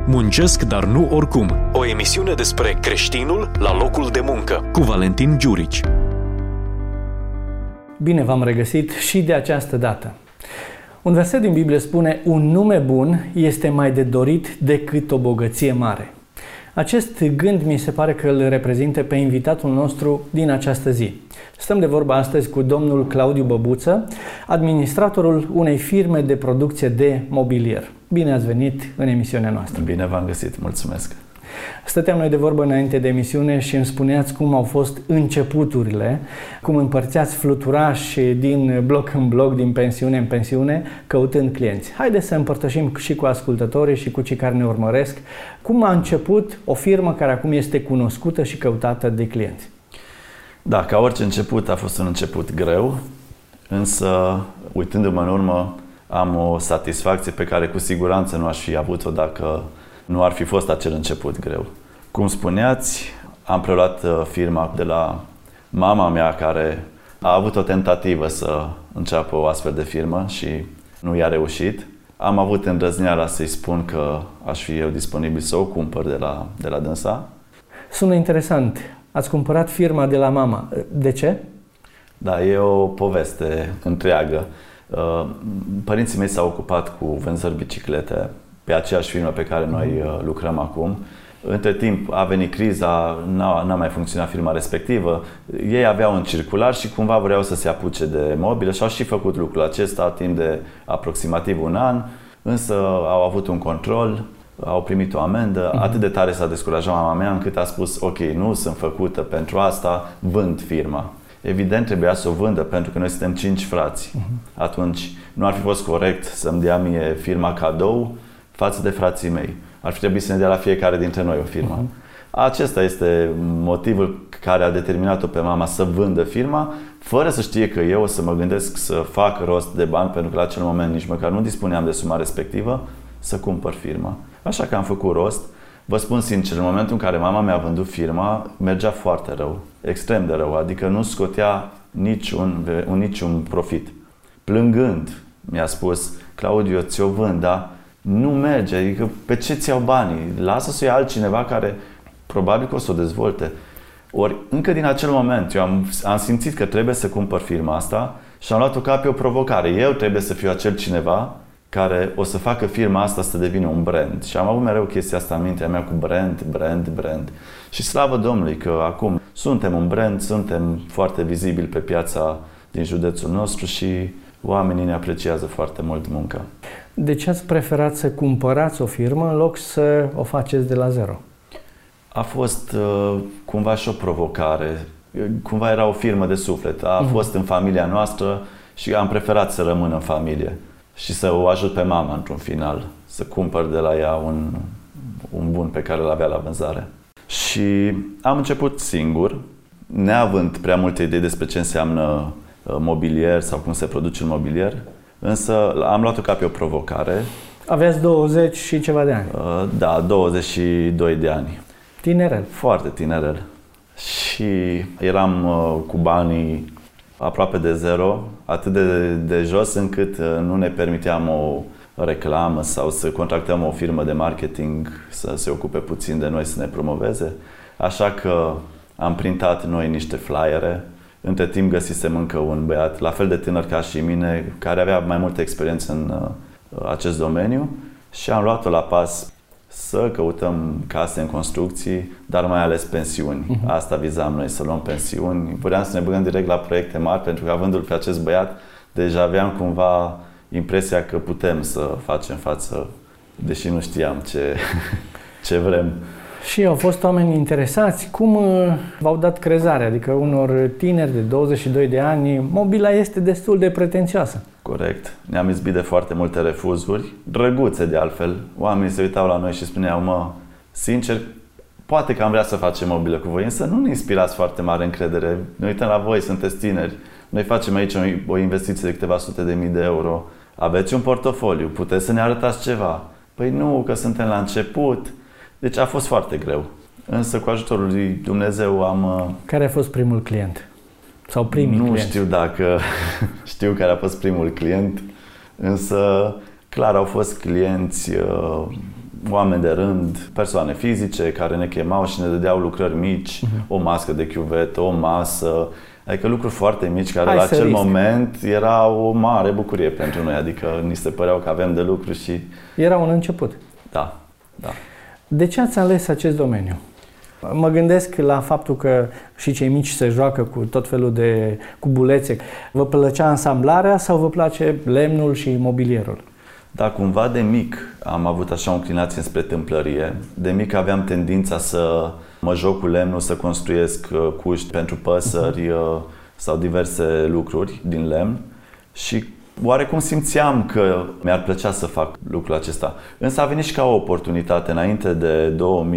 Muncesc, dar nu oricum. O emisiune despre creștinul la locul de muncă, cu Valentin Giurici. Bine v-am regăsit și de această dată. Un verset din Biblie spune: un nume bun este mai de dorit decât o bogăție mare. Acest gând mi se pare că îl reprezintă pe invitatul nostru din această zi. Stăm de vorbă astăzi cu domnul Claudiu Băbuță, administratorul unei firme de producție de mobilier. Bine ați venit în emisiunea noastră. Bine v-am găsit, mulțumesc. Stăteam noi de vorbă înainte de emisiune și îmi spuneați cum au fost începuturile, cum împărțeați fluturași din bloc în bloc, din pensiune în pensiune, căutând clienți. Haideți să împărtășim și cu ascultătorii și cu cei care ne urmăresc cum a început o firmă care acum este cunoscută și căutată de clienți. Da, ca orice început a fost un început greu, însă uitându-mă în urmă am o satisfacție pe care cu siguranță nu aș fi avut-o dacă nu ar fi fost acel început greu. Cum spuneați, am preluat firma de la mama mea, care a avut o tentativă să înceapă o astfel de firmă și nu i-a reușit. Am avut îndrăzneala să-i spun că aș fi eu disponibil să o cumpăr de la dânsa. Sună interesant. Ați cumpărat firma de la mama. De ce? Da, e o poveste întreagă. Părinții mei s-au ocupat cu vânzări biciclete pe aceeași firmă pe care noi lucrăm acum. Între timp a venit criza, n-a mai funcționat firma respectivă. Ei aveau un circular și cumva vreau să se apuce de mobile și au și făcut lucrul acesta timp de aproximativ un an, însă au avut un control, au primit o amendă. Atât de tare s-a descurajat mama mea încât a spus: ok, nu sunt făcută pentru asta, vând firma. Evident trebuia să o vândă pentru că noi suntem 5 frați. Atunci nu ar fi fost corect să-mi dea mie firma cadou față de frații mei. Ar fi trebuit să ne dea la fiecare dintre noi o firmă. Acesta este motivul care a determinat-o pe mama să vândă firma, fără să știe că eu o să mă gândesc să fac rost de bani, pentru că la acel moment nici măcar nu dispuneam de suma respectivă, să cumpăr firma. Așa că am făcut rost. Vă spun sincer, în momentul în care mama mi-a vândut firma, mergea foarte rău, extrem de rău, adică nu scotea niciun profit. Plângând, mi-a spus: Claudiu, eu ți-o vând, dar nu merge, adică pe ce ți iau banii? Lasă să o ia altcineva care probabil că o să o dezvolte. Ori încă din acel moment eu am simțit că trebuie să cumpăr firma asta și am luat-o ca pe o provocare. Eu trebuie să fiu acel cineva care o să facă firma asta să devină un brand. Și am avut mereu chestia asta în mintea mea cu brand. Și slavă Domnului că acum suntem un brand, suntem foarte vizibili pe piața din județul nostru și oamenii ne apreciază foarte mult munca. De ce ați preferat să cumpărați o firmă în loc să o faceți de la zero? A fost cumva și o provocare. Cumva era o firmă de suflet. A fost în familia noastră și am preferat să rămân în familie și să o ajut pe mama într-un final, să cumpăr de la ea un bun pe care îl avea la vânzare. Și am început singur, neavând prea multe idei despre ce înseamnă mobilier sau cum se produce un mobilier, însă am luat-o ca pe o provocare. Aveați 20 și ceva de ani. Da, 22 de ani. Tinerel. Foarte tinerel. Și eram cu banii aproape de zero, atât de jos încât nu ne permiteam o reclamă sau să contractăm o firmă de marketing să se ocupe puțin de noi, să ne promoveze. Așa că am printat noi niște flyere. Între timp găsisem încă un băiat la fel de tânăr ca și mine, care avea mai multă experiență în acest domeniu și am luat-o la pas să căutăm case în construcții, dar mai ales pensiuni. Asta vizam noi, să luăm pensiuni. Vreau să ne băgăm direct la proiecte mari, pentru că avându-l pe acest băiat, deja aveam cumva impresia că putem să facem față, deși nu știam ce vrem. Și au fost oameni interesați. Cum v-au dat crezare? Adică unor tineri de 22 de ani, mobila este destul de pretențioasă. Corect. Ne-am izbit de foarte multe refuzuri, drăguțe de altfel. Oamenii se uitau la noi și spuneau: sincer, poate că am vrea să facem mobilă cu voi, însă nu ne inspirați foarte mare încredere. Ne uităm la voi, sunteți tineri. Noi facem aici o investiție de câteva sute de mii de euro. Aveți un portofoliu, puteți să ne arătați ceva. Păi nu, că suntem la început. Deci a fost foarte greu. Însă cu ajutorul lui Dumnezeu am... Care a fost primul client? Sau primii clienți? Nu știu dacă știu care a fost primul client, însă clar au fost clienți oameni de rând, persoane fizice care ne chemau și ne dădeau lucrări mici, o mască de chiuvetă, o masă, adică lucruri foarte mici care la acel moment era o mare bucurie pentru noi, adică ni se păreau că avem de lucru și... Era un început. Da, da. De ce ați ales acest domeniu? Mă gândesc la faptul că și cei mici se joacă cu tot felul de cubulețe. Vă plăcea ansamblarea sau vă place lemnul și mobilierul? Da, cumva de mic am avut așa o inclinație spre tâmplărie. De mic aveam tendința să mă joc cu lemnul, să construiesc cuști pentru păsări sau diverse lucruri din lemn și oarecum simțeam că mi-ar plăcea să fac lucrul acesta. Însă a venit și ca o oportunitate. Înainte de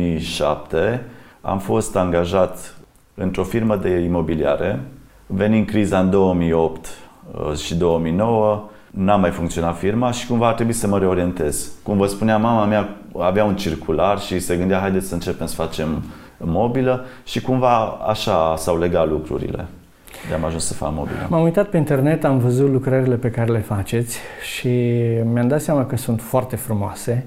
2007 am fost angajat într-o firmă de imobiliare. Venind criza în 2008 și 2009, n-a mai funcționat firma și cumva a trebuit să mă reorientez. Cum vă spuneam, mama mea avea un circular și se gândea haideți să începem să facem mobilă și cumva așa s-au legat lucrurile. De-am ajuns să fac mobilă. M-am uitat pe internet, am văzut lucrările pe care le faceți și mi-am dat seama că sunt foarte frumoase,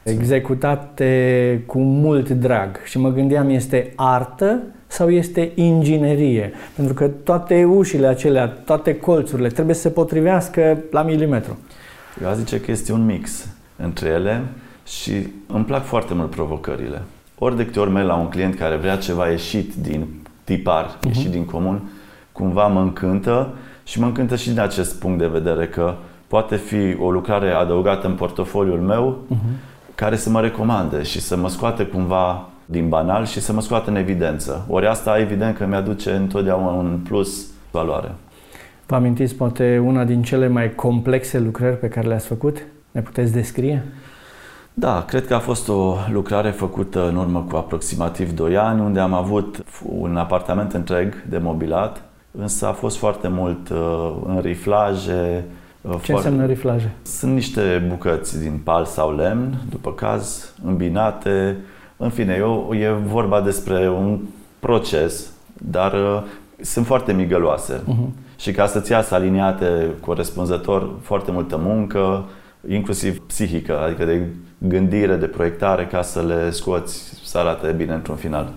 executate cu mult drag și mă gândeam, este artă sau este inginerie? Pentru că toate ușile acelea, toate colțurile trebuie să se potrivească la milimetru. Eu aș zice că este un mix între ele și îmi plac foarte mult provocările. Ori de câte ori merg la un client care vrea ceva ieșit din tipar, ieșit din comun, cumva mă încântă și mă încântă și din acest punct de vedere că poate fi o lucrare adăugată în portofoliul meu care să mă recomande și să mă scoate cumva din banal și să mă scoată în evidență. Ori asta evident că mi-aduce întotdeauna un plus valoare. Vă amintiți poate una din cele mai complexe lucrări pe care le-ați făcut? Ne puteți descrie? Da, cred că a fost o lucrare făcută în urmă cu aproximativ 2 ani, unde am avut un apartament întreg de mobilat, însă a fost foarte mult în riflaje. Ce înseamnă riflaje? Sunt niște bucăți din pal sau lemn, după caz, îmbinate. În fine, e vorba despre un proces, dar sunt foarte migăloase. Și ca să-ți iasă aliniate corespunzător, foarte multă muncă, inclusiv psihică, adică de gândire, de proiectare, ca să le scoți să arate bine într-un final.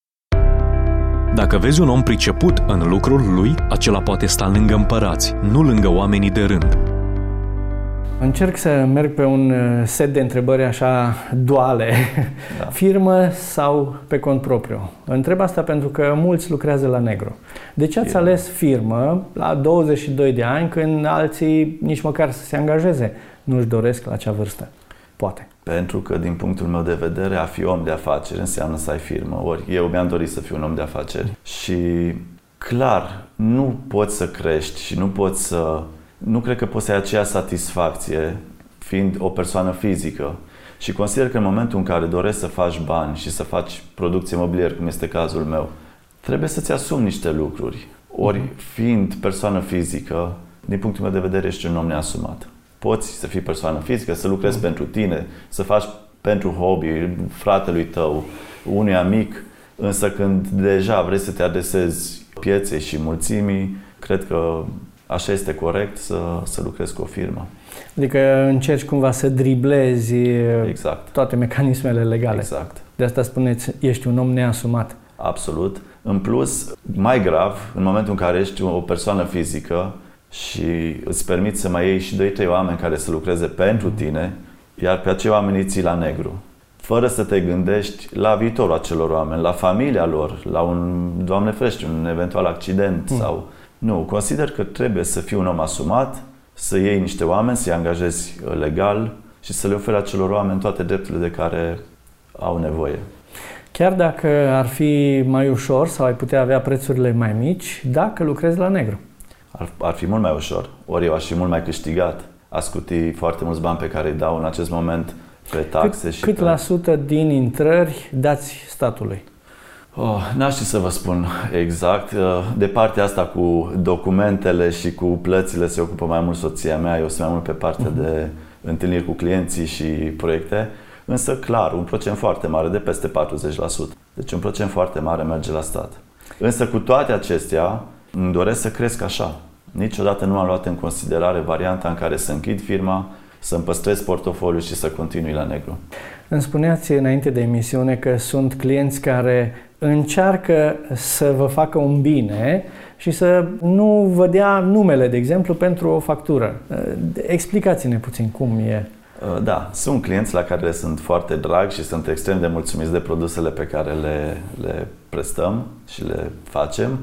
Dacă vezi un om priceput în lucrul lui, acela poate sta lângă împărați, nu lângă oamenii de rând. Încerc să merg pe un set de întrebări așa duale, da. Firmă sau pe cont propriu? Întreb asta pentru că mulți lucrează la negru. De ce ați ales firmă la 22 de ani când alții nici măcar să se angajeze nu-și doresc la acea vârstă? Poate. Pentru că din punctul meu de vedere a fi om de afaceri înseamnă să ai firmă. Ori eu mi-am dorit să fiu un om de afaceri. Și clar, nu poți să crești și nu cred că poți să ai aceeași satisfacție fiind o persoană fizică. Și consider că în momentul în care dorești să faci bani și să faci producție imobiliară, cum este cazul meu, trebuie să-ți asumi niște lucruri. Ori fiind persoană fizică, din punctul meu de vedere ești un om neasumat. Poți să fii persoană fizică, să lucrezi pentru tine, să faci pentru hobby, fratelui tău, unui amic, însă când deja vrei să te adresezi pieței și mulțimii, cred că așa este corect să lucrezi cu o firmă. Adică încerci cumva să driblezi exact. Toate mecanismele legale. Exact. De asta spuneți, ești un om neasumat. Absolut. În plus, mai grav, în momentul în care ești o persoană fizică și îți permiți să mai iei și 2-3 oameni care să lucreze pentru tine, iar pe acei oameni îi ții la negru. Fără să te gândești la viitorul acelor oameni, la familia lor, la un, Doamne ferește, un eventual accident sau... Nu, consider că trebuie să fii un om asumat, să iei niște oameni, să-i angajezi legal și să le oferi acelor oameni toate drepturile de care au nevoie. Chiar dacă ar fi mai ușor sau ai putea avea prețurile mai mici, dacă lucrezi la negru? Ar fi mult mai ușor, ori eu aș fi mult mai câștigat. A scuti foarte mulți bani pe care îi dau în acest moment pe taxe. Cât la sută din intrări dați statului? N-aș ști să vă spun exact. De partea asta cu documentele și cu plățile se ocupă mai mult soția mea. Eu sunt mai mult pe partea de întâlniri cu clienții și proiecte. Însă, clar, un procent foarte mare, de peste 40%. Deci un procent foarte mare merge la stat. Însă cu toate acestea, îmi doresc să cresc așa. Niciodată nu am luat în considerare varianta în care să închid firma, să-mi păstrez portofoliul și să continui la negru. Îmi spuneați înainte de emisiune că sunt clienți care încearcă să vă facă un bine și să nu vă dea numele, de exemplu, pentru o factură. Explicați-ne puțin cum e. Da, sunt clienți la care le sunt foarte drag și sunt extrem de mulțumiți de produsele pe care le prestăm și le facem.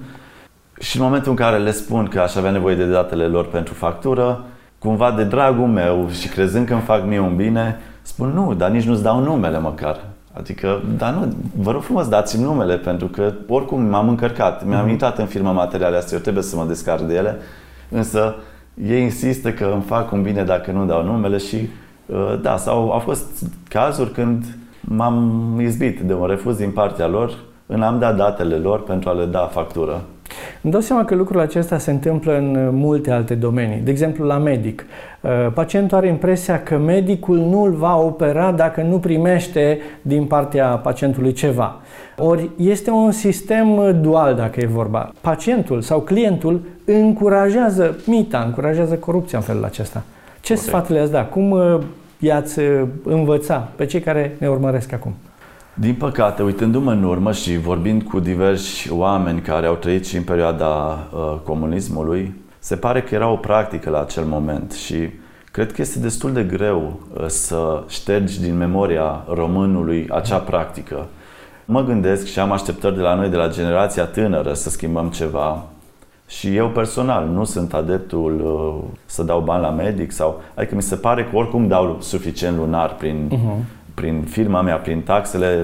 Și în momentul în care le spun că aș avea nevoie de datele lor pentru factură, cumva de dragul meu și crezând că îmi fac mie un bine, spun nu, dar nici nu-ți dau numele măcar. Adică, dar nu, vă rog frumos, dați-mi numele, pentru că oricum m-am încărcat, mi-am intrat în firma materiale astea, eu trebuie să mă descarc de ele, însă ei insistă că îmi fac un bine dacă nu dau numele și da, au fost cazuri când m-am izbit de un refuz din partea lor în a-mi da datele lor pentru a le da factură. Îmi dau seama că lucrul acesta se întâmplă în multe alte domenii. De exemplu, la medic. Pacientul are impresia că medicul nu îl va opera dacă nu primește din partea pacientului ceva. Ori este un sistem dual, dacă e vorba. Pacientul sau clientul încurajează mita, încurajează corupția în felul acesta. Ce sfat le-ați da? Cum i-ați învăța pe cei care ne urmăresc acum? Din păcate, uitându-mă în urmă și vorbind cu diversi oameni care au trăit și în perioada comunismului, se pare că era o practică la acel moment și cred că este destul de greu să ștergi din memoria românului acea practică. Mă gândesc și am așteptări de la noi, de la generația tânără, să schimbăm ceva. Și eu personal nu sunt adeptul să dau bani la medic adică mi se pare că oricum dau suficient lunar prin firma mea, prin taxele.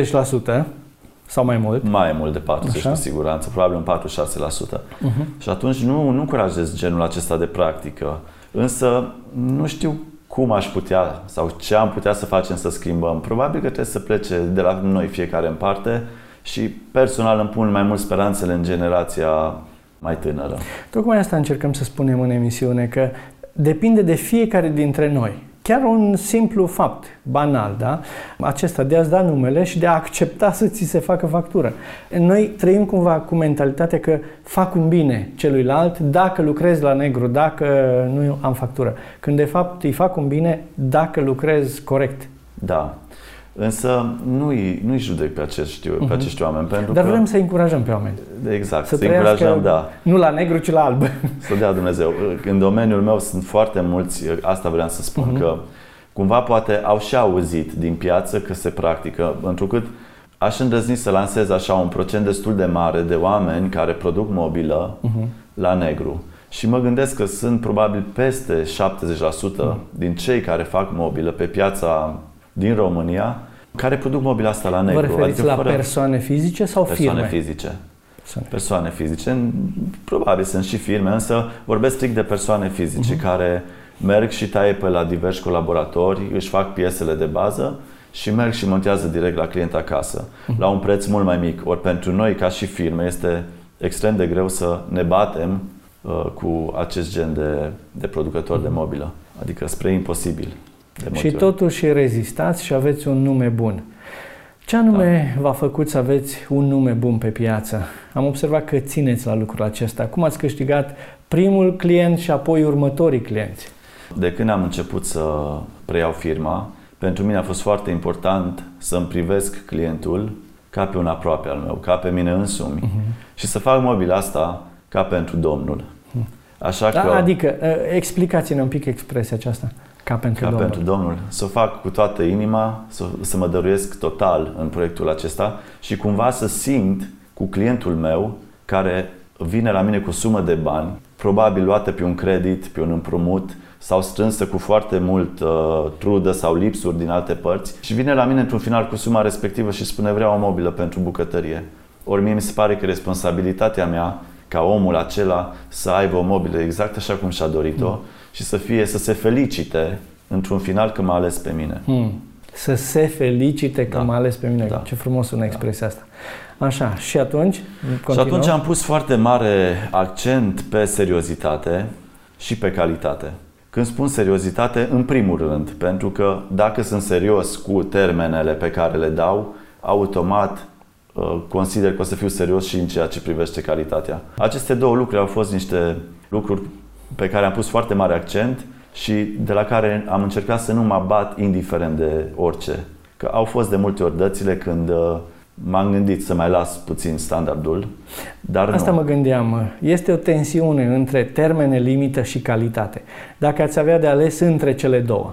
40% sau mai mult? Mai mult de 40%, Așa? cu siguranță, probabil un 46%. Și atunci nu încurajez genul acesta de practică. Însă nu știu cum aș putea sau ce am putea să facem să schimbăm. Probabil că trebuie să plece de la noi fiecare în parte și personal îmi pun mai mult speranțele în generația mai tânără. Tocmai asta încercăm să spunem în emisiune, că depinde de fiecare dintre noi. Chiar un simplu fapt, banal, da? Acesta de a-ți da numele și de a accepta să ți se facă factură. Noi trăim cumva cu mentalitatea că fac un bine celuilalt dacă lucrez la negru, dacă nu am factură. Când de fapt îi fac un bine dacă lucrez corect. Da. Însă nu-i judec pe acești oameni. Pentru Dar că vrem să încurajăm pe oameni. Exact, să încurajăm, da. Nu la negru, ci la alb. Să dea Dumnezeu. În domeniul meu sunt foarte mulți, asta vreau să spun, că cumva poate au și auzit din piață că se practică, întrucât aș îndrăzni să lansez așa un procent destul de mare de oameni care produc mobilă la negru. Și mă gândesc că sunt probabil peste 70% din cei care fac mobilă pe piața din România care produc mobila asta la negru. Vă referiți la persoane fizice sau firme? Persoane fizice. Persoane fizice. Probabil sunt și firme, însă vorbesc strict de persoane fizice care merg și taie pe la diversi colaboratori, își fac piesele de bază și merg și montează direct la client acasă, la un preț mult mai mic. Ori pentru noi, ca și firme, este extrem de greu să ne batem cu acest gen de producători de mobilă. Adică spre imposibil. Și totuși rezistați și aveți un nume bun. Ce anume v-a făcut să aveți un nume bun pe piață? Am observat că țineți la lucrul acesta. Cum ați câștigat primul client și apoi următorii clienți? De când am început să preiau firma, pentru mine a fost foarte important să-mi privesc clientul ca pe un aproape al meu, ca pe mine însumi și să fac mobila asta ca pentru Domnul. Așa că, adică, explicați-ne un pic expresia aceasta. Ca pentru Domnul. Să o fac cu toată inima, să mă dăruiesc total în proiectul acesta și cumva să simt cu clientul meu care vine la mine cu o sumă de bani, probabil luată pe un credit, pe un împrumut sau strânsă cu foarte mult trudă sau lipsuri din alte părți și vine la mine într-un final cu suma respectivă și spune vreau o mobilă pentru bucătărie. Ori mie mi se pare că responsabilitatea mea ca omul acela să aibă o mobilă exact așa cum și-a dorit-o și să se felicite într-un final că m-a ales pe mine. Să se felicite că m-a ales pe mine. Da. Ce frumos sună expresia asta. Așa, și atunci? Continuăm? Și atunci am pus foarte mare accent pe seriozitate și pe calitate. Când spun seriozitate, în primul rând, pentru că dacă sunt serios cu termenele pe care le dau, automat consider că o să fiu serios și în ceea ce privește calitatea. Aceste două lucruri au fost niște lucruri pe care am pus foarte mare accent și de la care am încercat să nu mă abat indiferent de orice. Că au fost de multe ori dățile când m-am gândit să mai las puțin standardul, dar Asta nu. mă gândeam. Este o tensiune între termene limită și calitate. Dacă ați avea de ales între cele două.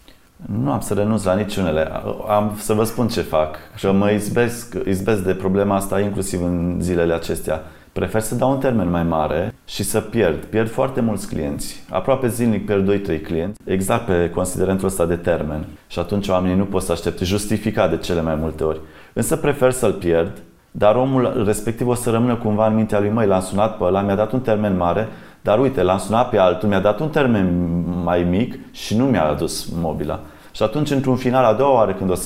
Nu am să renunț la niciunele. Am să vă spun ce fac. Și mă izbesc de problema asta inclusiv în zilele acestea. Prefer să dau un termen mai mare și să pierd foarte mulți clienți. Aproape zilnic pierd 2-3 clienți, exact pe considerentul ăsta de termen. Și atunci oamenii nu pot să aștepte, justificat de cele mai multe ori. Însă prefer să-l pierd, dar omul respectiv o să rămână cumva în mintea lui: măi, l-am sunat pe ăla, mi-a dat un termen mare, dar uite, l-am sunat pe altul, mi-a dat un termen mai mic și nu mi-a adus mobila. Și atunci, într-un final, a doua oară când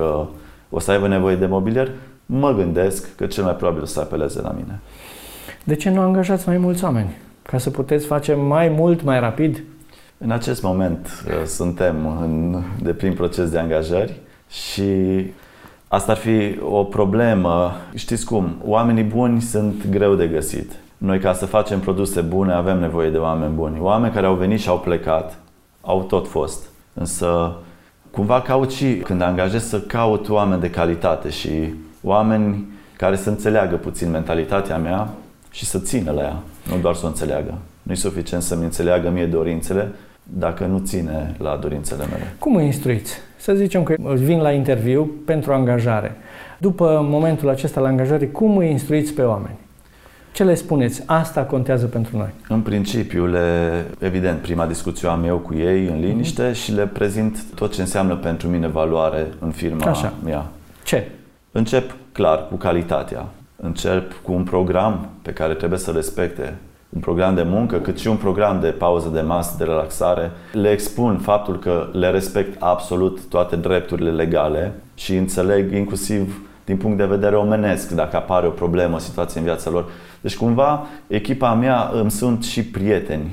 o să aibă nevoie de mobilier, mă gândesc că cel mai probabil o să apeleze la mine. De ce nu angajați mai mulți oameni? Ca să puteți face mai mult, mai rapid? În acest moment suntem de plin proces de angajări și asta ar fi o problemă. Știți cum? Oamenii buni sunt greu de găsit. Noi, ca să facem produse bune, avem nevoie de oameni buni. Oameni care au venit și au plecat, au tot fost. Însă, cumva caut și când angajez să caut oameni de calitate și oameni care să înțeleagă puțin mentalitatea mea și să țină la ea, nu doar să o înțeleagă. Nu e suficient să-mi înțeleagă mie dorințele dacă nu ține la dorințele mele. Cum îi instruiți? Să zicem că vin la interviu pentru angajare. După momentul acesta la angajare, cum îi instruiți pe oameni? Ce le spuneți? Asta contează pentru noi. În principiu, evident, prima discuție am eu cu ei în liniște și le prezint tot ce înseamnă pentru mine valoare în firma mea. Ce? Încep clar cu calitatea. Încep cu un program pe care trebuie să respecte. Un program de muncă, cât și un program de pauză de masă, de relaxare. Le expun faptul că le respect absolut toate drepturile legale și înțeleg inclusiv din punct de vedere omenesc dacă apare o problemă, o situație în viața lor. Deci cumva echipa mea îmi sunt și prieteni.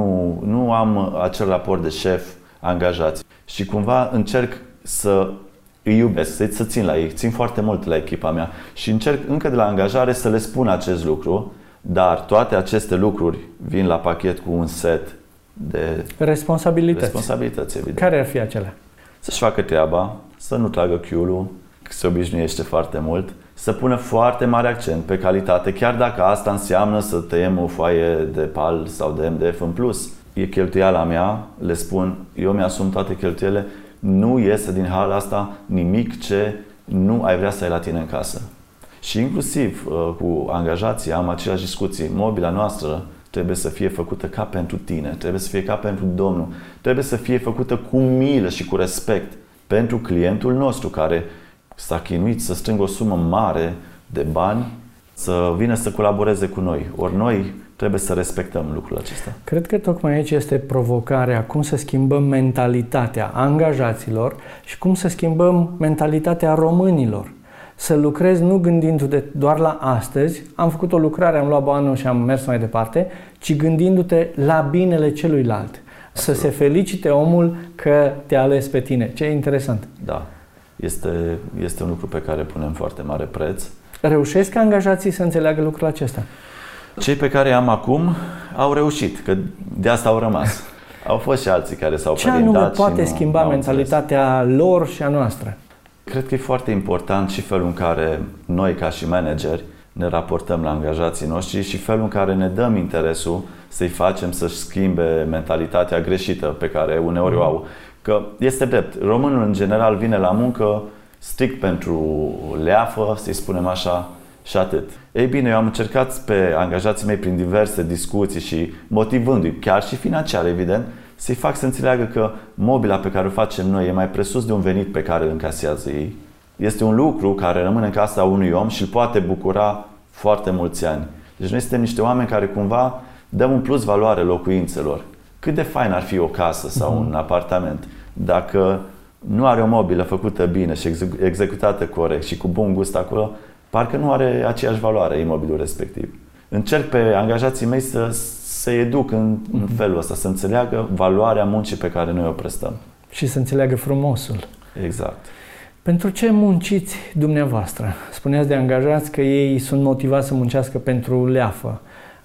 Nu am acel raport de șef-angajați. Și cumva încerc să îi iubesc, să țin la ei, țin foarte mult la echipa mea și încerc încă de la angajare să le spun acest lucru, dar toate aceste lucruri vin la pachet cu un set de responsabilități, evident. Care ar fi acelea? Să-și facă treaba, să nu tragă chiulul, că se obișnuiește foarte mult, să pună foarte mare accent pe calitate, chiar dacă asta înseamnă să tăiem o foaie de PAL sau de MDF în plus. E cheltuiala mea, le spun, eu mi-asum toate cheltuielile, nu iese din hala asta nimic ce nu ai vrea să ai la tine în casă. Și inclusiv cu angajații am aceleași discuții. Mobila noastră trebuie să fie făcută ca pentru tine, trebuie să fie ca pentru Domnul, trebuie să fie făcută cu milă și cu respect pentru clientul nostru care s-a chinuit să strângă o sumă mare de bani să vină să colaboreze cu noi. Ori noi trebuie să respectăm lucrul acesta. Cred că tocmai aici este provocarea, cum să schimbăm mentalitatea angajaților și cum să schimbăm mentalitatea românilor. Să lucrezi nu gândindu-te doar la astăzi, am făcut o lucrare, am luat banul și am mers mai departe, ci gândindu-te la binele celuilalt. Să se felicite omul că te-a ales pe tine. Ce interesant. Da, este un lucru pe care punem foarte mare preț. Reușesc angajații să înțeleagă lucrul acesta? Cei pe care am acum au reușit, că de asta au rămas. Au fost și alții care s-au părintat. Ce anume poate schimba mentalitatea lor și a noastră? Cred că e foarte important și felul în care noi, ca și manageri, ne raportăm la angajații noștri și felul în care ne dăm interesul să-i facem să-și schimbe mentalitatea greșită pe care uneori o au. Că este drept, românul în general vine la muncă strict pentru leafă, să-i spunem așa, și atât. Ei bine, eu am încercat pe angajații mei prin diverse discuții și motivându-i, chiar și financiar, evident, să-i fac să înțeleagă că mobila pe care o facem noi e mai presus de un venit pe care îl încasează ei. Este un lucru care rămâne în casa unui om și îl poate bucura foarte mulți ani. Deci noi suntem niște oameni care cumva dăm un plus valoare locuințelor. Cât de fain ar fi o casă sau un apartament dacă nu are o mobilă făcută bine și executată corect și cu bun gust acolo, parcă nu are aceeași valoare imobilul respectiv. Încerc pe angajații mei să educ în felul ăsta, să înțeleagă valoarea muncii pe care noi o prestăm. Și să înțeleagă frumosul. Exact. Pentru ce munciți dumneavoastră? Spuneați de angajați că ei sunt motivați să muncească pentru leafă.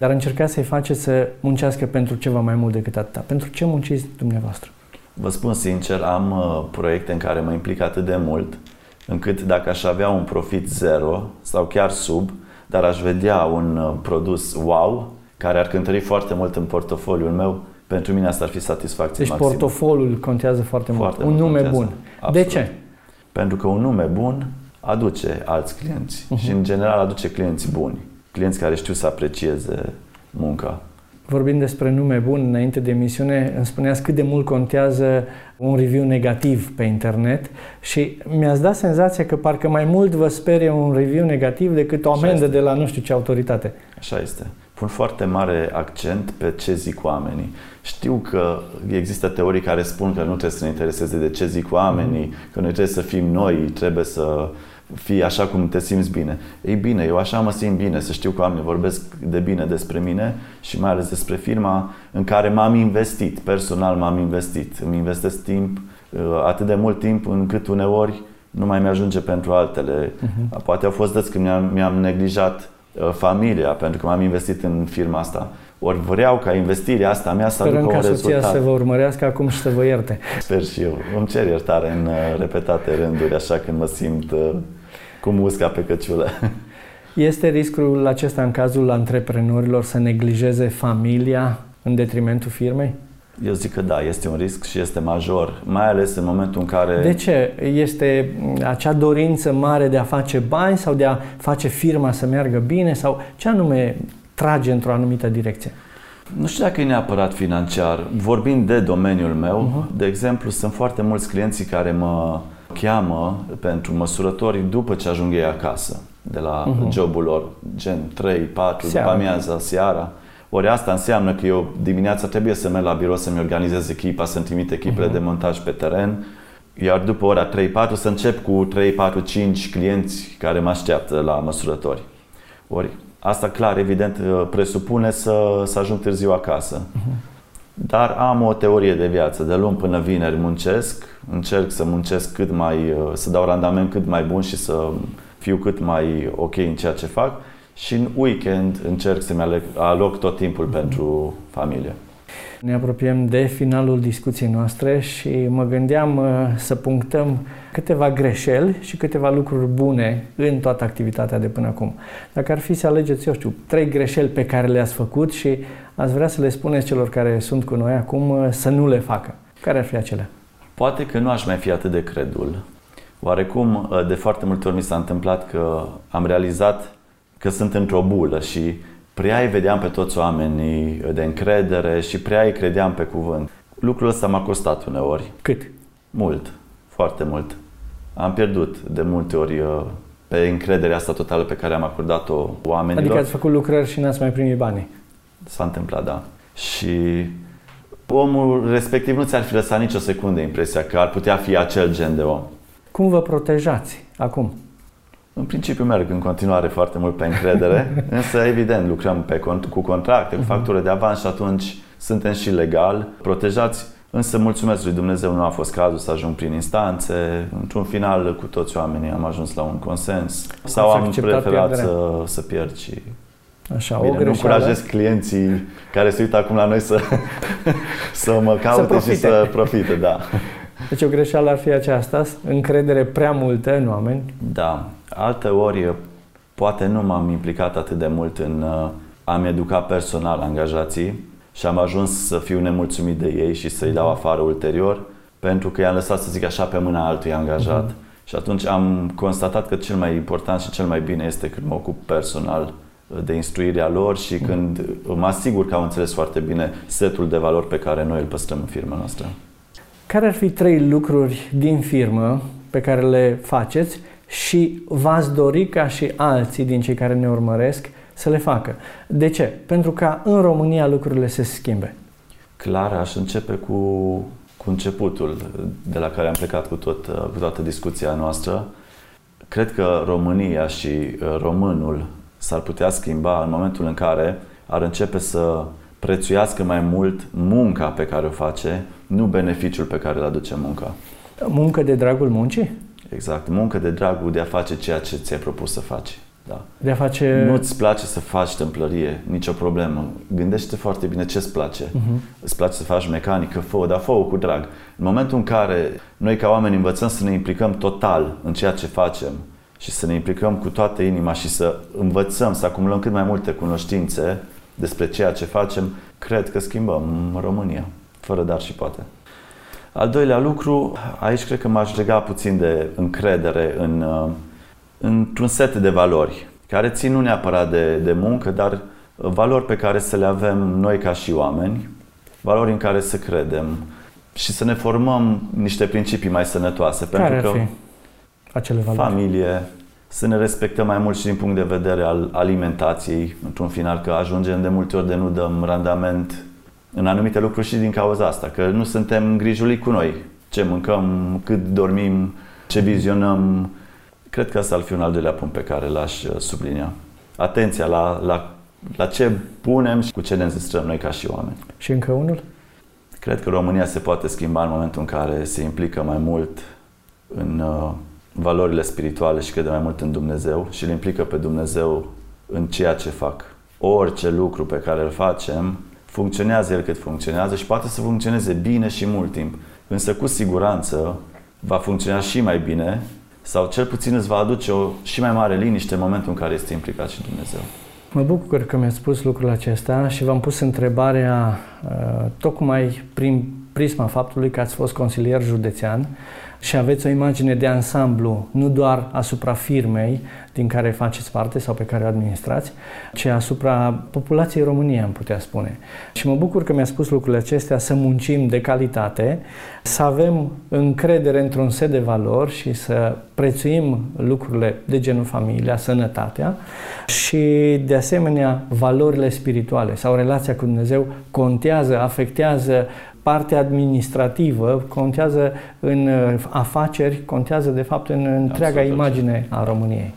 dar încercați să-i faceți să muncească pentru ceva mai mult decât atâta. Pentru ce munciți dumneavoastră? Vă spun sincer, am proiecte în care mă implic atât de mult, încât dacă aș avea un profit zero sau chiar sub, dar aș vedea un produs wow, care ar cântări foarte mult în portofoliul meu, pentru mine asta ar fi satisfacție maximă. Deci portofoliul contează foarte mult. Un nume bun. Absolut. De ce? Pentru că un nume bun aduce alți clienți și în general aduce clienți buni, clienți care știu să aprecieze munca. Vorbind despre nume bun, înainte de emisiune, îmi spuneați cât de mult contează un review negativ pe internet și mi-ați dat senzația că parcă mai mult vă sperie un review negativ decât o amendă de la nu știu ce autoritate. Așa este. Pun foarte mare accent pe ce zic oamenii. Știu că există teorii care spun că nu trebuie să ne intereseze de ce zic oamenii, că noi trebuie să fim noi, trebuie să fii așa cum te simți bine. Ei bine, eu așa mă simt bine, să știu că oamenii vorbesc de bine despre mine și mai ales despre firma în care m-am investit, personal m-am investit. Îmi investesc timp, atât de mult timp încât uneori nu mai mi-ajunge pentru altele. Poate au fost dăți când mi-am neglijat familia, pentru că m-am investit în firma asta. Ori vreau ca investirea asta mea să aducă un rezultat. Sperăm ca soția să vă urmărească acum și să vă ierte. Sper și eu. Îmi cer iertare în repetate rânduri, așa când mă simt cu musca pe căciulă. Este riscul acesta în cazul antreprenorilor să neglijeze familia în detrimentul firmei? Eu zic că da, este un risc și este major, mai ales în momentul în care... De ce? Este acea dorință mare de a face bani sau de a face firma să meargă bine sau ce anume trage într-o anumită direcție? Nu știu dacă e neapărat financiar. Vorbind de domeniul meu, de exemplu, sunt foarte mulți clienții care mă cheamă pentru măsurători după ce ajung ei acasă, de la jobul lor, gen 3, 4, după amiaza, seara. Ori asta înseamnă că eu dimineața trebuie să merg la birou să-mi organizez echipa, să-mi trimit echipele de montaj pe teren, iar după ora 3-4 să încep cu 3-4-5 clienți care mă așteaptă la măsurători. Ori asta clar, evident, presupune să ajung târziu acasă. Dar am o teorie de viață. De luni până vineri muncesc, încerc să muncesc să dau randament cât mai bun și să fiu cât mai ok în ceea ce fac. Și în weekend încerc să-mi aloc tot timpul pentru familie. Ne apropiem de finalul discuției noastre și mă gândeam să punctăm câteva greșeli și câteva lucruri bune în toată activitatea de până acum. Dacă ar fi să alegeți, 3 greșeli pe care le-ați făcut și ați vrea să le spuneți celor care sunt cu noi acum să nu le facă, care ar fi acelea? Poate că nu aș mai fi atât de credul. Oarecum, de foarte multe ori mi s-a întâmplat că am realizat că sunt într-o bulă și prea îi vedeam pe toți oamenii de încredere și prea îi credeam pe cuvânt. Lucrul ăsta m-a costat uneori. Cât? Mult, foarte mult. Am pierdut de multe ori pe încrederea asta totală pe care am acordat-o oamenilor. Adică ați făcut lucrări și n-ați mai primit banii? S-a întâmplat, da. Și omul respectiv nu ți-ar fi lăsat nicio secundă impresia că ar putea fi acel gen de om. Cum vă protejați acum? În principiu merg în continuare foarte mult pe încredere, însă evident lucrăm cu contracte, cu factură de avans și atunci suntem și legal protejați, însă mulțumesc lui Dumnezeu nu a fost cazul să ajung prin instanțe. Într-un final cu toți oamenii am ajuns la un consens sau am preferat să pierd și... Așa, bine, nu încurajez clienții care se uită acum la noi să mă caute și să profite, da. Deci o greșeală ar fi aceasta, încredere prea multă în oameni. Da. Alteori, poate nu m-am implicat atât de mult în a-mi educa personal angajații și am ajuns să fiu nemulțumit de ei și să-i dau afară ulterior, pentru că i-am lăsat, să zic așa, pe mâna altui angajat. Și atunci am constatat că cel mai important și cel mai bine este când mă ocup personal de instruirea lor și când mă asigur că au înțeles foarte bine setul de valori pe care noi îl păstrăm în firma noastră. Care ar fi 3 lucruri din firmă pe care le faceți și v-ați dori ca și alții din cei care ne urmăresc să le facă? De ce? Pentru ca în România lucrurile să se schimbe. Clar, aș începe cu începutul de la care am plecat cu toată discuția noastră. Cred că România și românul s-ar putea schimba în momentul în care ar începe să prețuiască mai mult munca pe care o face, nu beneficiul pe care îl aduce munca. Muncă de dragul muncii? Exact, muncă de dragul de a face ceea ce ți-ai propus să faci. Da. De a face... Nu-ți place să faci tâmplărie, nicio problemă. Gândește foarte bine ce îți place. Îți place să faci mecanică, fă-o, dar fă-o cu drag. În momentul în care noi ca oameni învățăm să ne implicăm total în ceea ce facem și să ne implicăm cu toată inima și să învățăm, să acumulăm cât mai multe cunoștințe despre ceea ce facem, cred că schimbăm România, fără dar și poate. Al doilea lucru, aici cred că m-aș lega puțin de încredere într-un set de valori, care țin nu neapărat de muncă, dar valori pe care să le avem noi ca și oameni, valori în care să credem și să ne formăm niște principii mai sănătoase. Care ar fi acele valori? Familie, să ne respectăm mai mult și din punct de vedere al alimentației, într-un final, că ajungem de multe ori de nu dăm randament în anumite lucruri și din cauza asta, că nu suntem îngrijuli cu noi. Ce mâncăm, cât dormim, ce vizionăm. Cred că asta ar fi un al doilea punct pe care l-aș sublinia. Atenția la ce punem și cu ce ne înzestrăm noi ca și oameni. Și încă unul? Cred că România se poate schimba în momentul în care se implică mai mult în valorile spirituale și crede mai mult în Dumnezeu și îl implică pe Dumnezeu în ceea ce fac. Orice lucru pe care îl facem, funcționează el cât funcționează și poate să funcționeze bine și mult timp. Însă cu siguranță va funcționa și mai bine sau cel puțin îți va aduce o și mai mare liniște în momentul în care este implicat și Dumnezeu. Mă bucur că mi-ați spus lucrul acesta și v-am pus întrebarea tocmai prin prisma faptului că ați fost consilier județean și aveți o imagine de ansamblu, nu doar asupra firmei din care faceți parte sau pe care o administrați, ci asupra populației României, am putea spune. Și mă bucur că mi-a spus lucrurile acestea, să muncim de calitate, să avem încredere într-un set de valori și să prețuim lucrurile de genul familia, sănătatea și, de asemenea, valorile spirituale sau relația cu Dumnezeu contează, afectează partea administrativă, contează în afaceri, contează de fapt în întreaga imagine a României.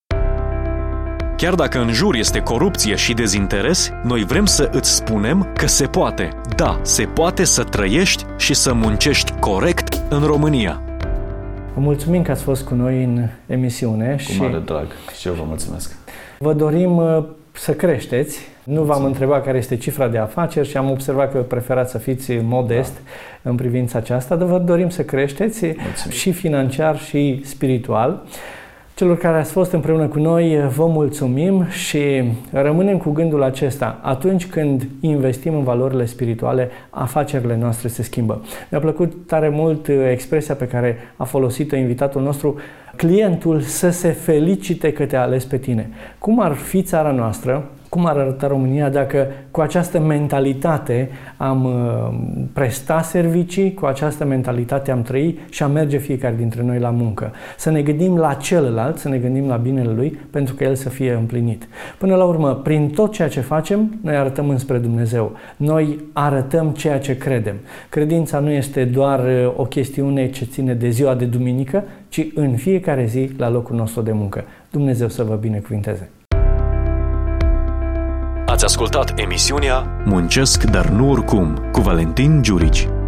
Chiar dacă în jur este corupție și dezinteres, noi vrem să îți spunem că se poate. Da, se poate să trăiești și să muncești corect în România. Vă mulțumim că ați fost cu noi în emisiune. Cu mare drag. Și eu vă mulțumesc. Vă dorim să creșteți. Nu v-am întrebat care este cifra de afaceri și am observat că preferați să fiți modest în privința aceasta, dar vă dorim să creșteți și financiar și spiritual. Celor care ați fost împreună cu noi, vă mulțumim și rămânem cu gândul acesta. Atunci când investim în valorile spirituale, afacerile noastre se schimbă. Mi-a plăcut tare mult expresia pe care a folosit-o invitatul nostru, clientul să se felicite că te-a ales pe tine. Cum ar fi țara noastră? Cum ar arăta România dacă cu această mentalitate am presta servicii, cu această mentalitate am trăi și am merge fiecare dintre noi la muncă? Să ne gândim la celălalt, să ne gândim la binele lui, pentru că el să fie împlinit. Până la urmă, prin tot ceea ce facem, noi arătăm înspre Dumnezeu. Noi arătăm ceea ce credem. Credința nu este doar o chestiune ce ține de ziua de duminică, ci în fiecare zi la locul nostru de muncă. Dumnezeu să vă binecuvinteze! Ați ascultat emisiunea Muncesc, dar nu oricum, cu Valentin Giurici.